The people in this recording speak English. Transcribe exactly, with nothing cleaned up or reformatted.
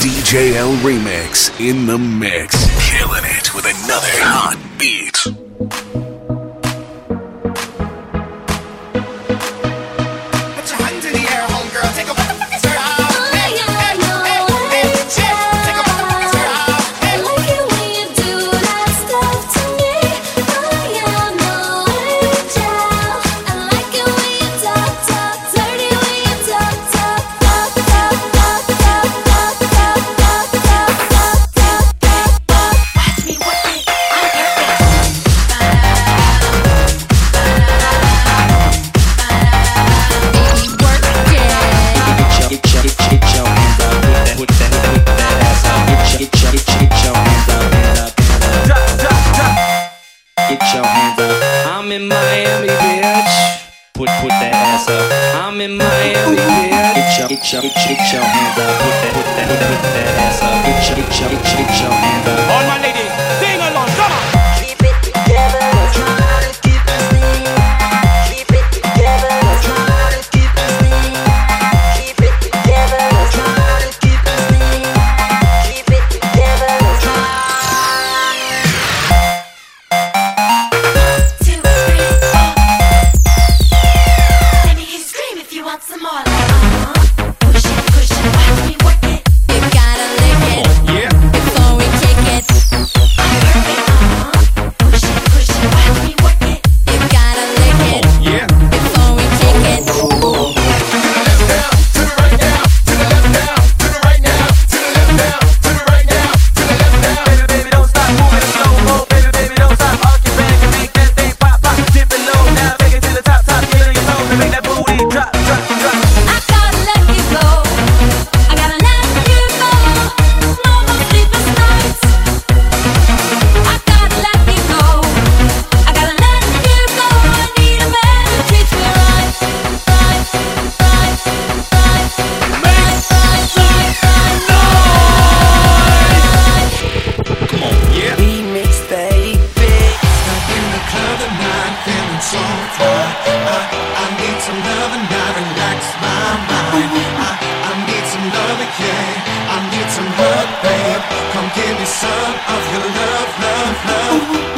D J L Remix in the mix. Killing it with another hot beat. Get your, get your hands up, put that, put that, put that, put that ass up. Get your, get your, get your hands up. All my ladies, sing along, come on. Keep it together, let's try to keep this thing. Keep it together, let's try to keep this thing. Keep it together, let's try to keep this thing. Keep it together, let's try. Two, three, four. Let me hear you scream if you want some more. Give me some of your love, love, love.